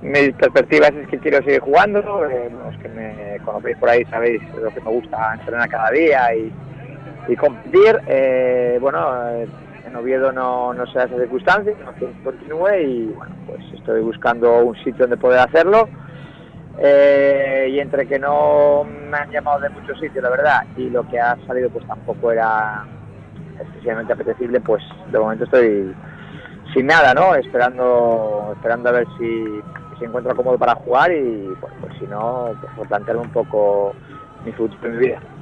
mis perspectivas es que quiero seguir jugando. Los que me conocéis por ahí sabéis lo que me gusta, entrenar cada día y competir. En Oviedo no se da esa circunstancia, no quiero que continúe y bueno, pues estoy buscando un sitio donde poder hacerlo. Y entre que no me han llamado de muchos sitios, la verdad, y lo que ha salido pues tampoco era excesivamente apetecible, pues de momento estoy sin nada, ¿no? Esperando a ver si encuentro cómodo para jugar y bueno, pues si no, pues plantearme un poco mi futuro y mi vida.